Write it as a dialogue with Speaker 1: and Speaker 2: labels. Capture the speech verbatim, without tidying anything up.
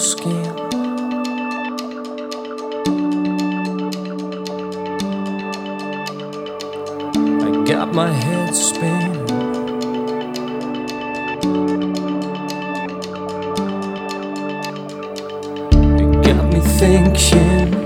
Speaker 1: skin. I got my head spinning. It got me thinking.